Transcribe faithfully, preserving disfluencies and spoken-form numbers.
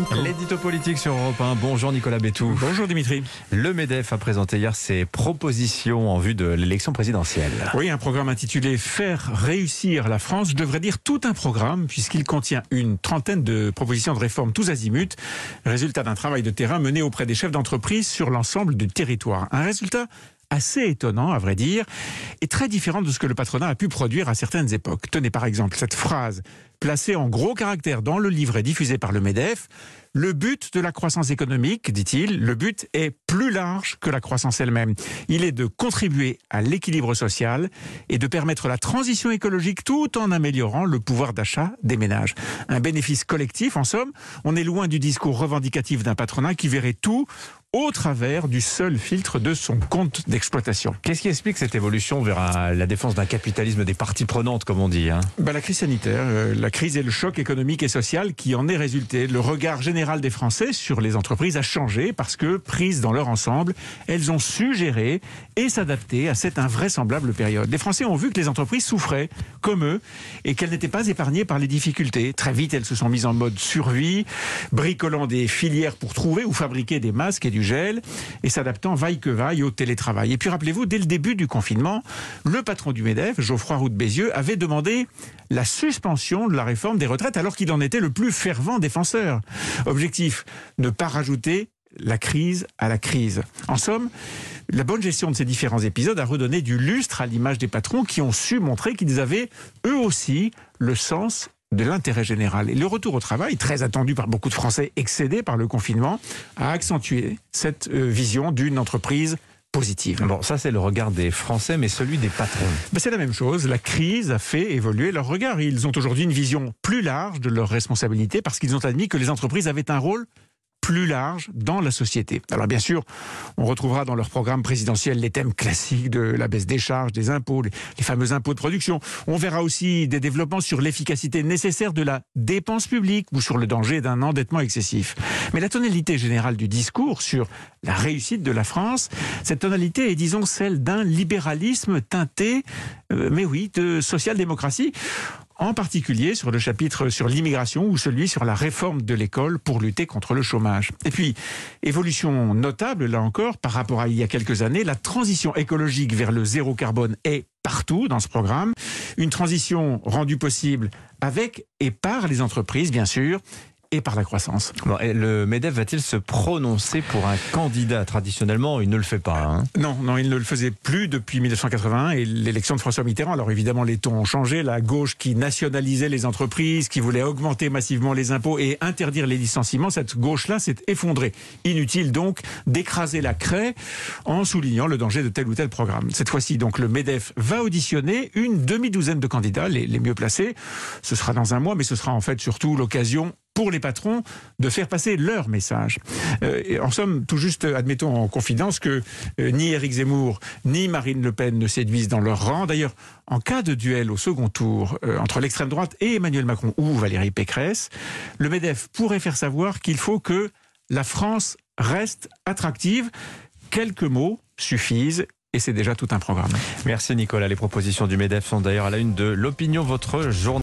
Nico. L'édito politique sur Europe un. Bonjour Nicolas Bétou. Bonjour Dimitri. Le MEDEF a présenté hier ses propositions en vue de l'élection présidentielle. Oui, un programme intitulé « Faire réussir la France ». Je devrais dire tout un programme puisqu'il contient une trentaine de propositions de réformes tous azimuts, résultat d'un travail de terrain mené auprès des chefs d'entreprise sur l'ensemble du territoire. Un résultat assez étonnant, à vrai dire, et très différent de ce que le patronat a pu produire à certaines époques. Tenez par exemple cette phrase placée en gros caractères dans le livret diffusé par le MEDEF. Le but de la croissance économique, dit-il, le but est plus large que la croissance elle-même. Il est de contribuer à l'équilibre social et de permettre la transition écologique tout en améliorant le pouvoir d'achat des ménages. Un bénéfice collectif, en somme. On est loin du discours revendicatif d'un patronat qui verrait tout au travers du seul filtre de son compte d'exploitation. Qu'est-ce qui explique cette évolution vers un, la défense d'un capitalisme des parties prenantes, comme on dit hein ben, La crise sanitaire, euh, la crise et le choc économique et social qui en est résulté. Le regard général des Français sur les entreprises a changé parce que, prises dans leur ensemble, elles ont su gérer et s'adapter à cette invraisemblable période. Les Français ont vu que les entreprises souffraient, comme eux, et qu'elles n'étaient pas épargnées par les difficultés. Très vite, elles se sont mises en mode survie, bricolant des filières pour trouver ou fabriquer des masques et du gel et s'adaptant vaille que vaille au télétravail. Et puis rappelez-vous, dès le début du confinement, le patron du MEDEF, Geoffroy Roux de Bézieux, avait demandé la suspension de la réforme des retraites alors qu'il en était le plus fervent défenseur. Objectif, ne pas rajouter la crise à la crise. En somme, la bonne gestion de ces différents épisodes a redonné du lustre à l'image des patrons qui ont su montrer qu'ils avaient eux aussi le sens de l'intérêt général. Et le retour au travail, très attendu par beaucoup de Français excédés par le confinement, a accentué cette euh, vision d'une entreprise positive. Bon, ça c'est le regard des Français, mais celui des patrons. Ben, c'est la même chose. La crise a fait évoluer leur regard. Ils ont aujourd'hui une vision plus large de leurs responsabilités parce qu'ils ont admis que les entreprises avaient un rôle plus large dans la société. Alors bien sûr, on retrouvera dans leur programme présidentiel les thèmes classiques de la baisse des charges, des impôts, les, les fameux impôts de production. On verra aussi des développements sur l'efficacité nécessaire de la dépense publique ou sur le danger d'un endettement excessif. Mais la tonalité générale du discours sur la réussite de la France, cette tonalité est disons celle d'un libéralisme teinté, euh, mais oui, de social-démocratie. En particulier sur le chapitre sur l'immigration ou celui sur la réforme de l'école pour lutter contre le chômage. Et puis, évolution notable, là encore, par rapport à il y a quelques années, la transition écologique vers le zéro carbone est partout dans ce programme. Une transition rendue possible avec et par les entreprises, bien sûr, et par la croissance. Bon, et le MEDEF va-t-il se prononcer pour un candidat? Traditionnellement, il ne le fait pas. Hein. Non, non, il ne le faisait plus depuis mille neuf cent quatre-vingt-un et l'élection de François Mitterrand. Alors évidemment, les tons ont changé. La gauche qui nationalisait les entreprises, qui voulait augmenter massivement les impôts et interdire les licenciements, cette gauche-là s'est effondrée. Inutile donc d'écraser la craie en soulignant le danger de tel ou tel programme. Cette fois-ci, donc, le MEDEF va auditionner une demi-douzaine de candidats, les, les mieux placés. Ce sera dans un mois, mais ce sera en fait surtout l'occasion pour les patrons de faire passer leur message. Euh, et en somme, tout juste, admettons en confidence que euh, ni Éric Zemmour ni Marine Le Pen ne séduisent dans leur rang. D'ailleurs, en cas de duel au second tour euh, entre l'extrême droite et Emmanuel Macron ou Valérie Pécresse, le MEDEF pourrait faire savoir qu'il faut que la France reste attractive. Quelques mots suffisent. Et c'est déjà tout un programme. Merci Nicolas. Les propositions du MEDEF sont d'ailleurs à la une de l'Opinion, votre journée.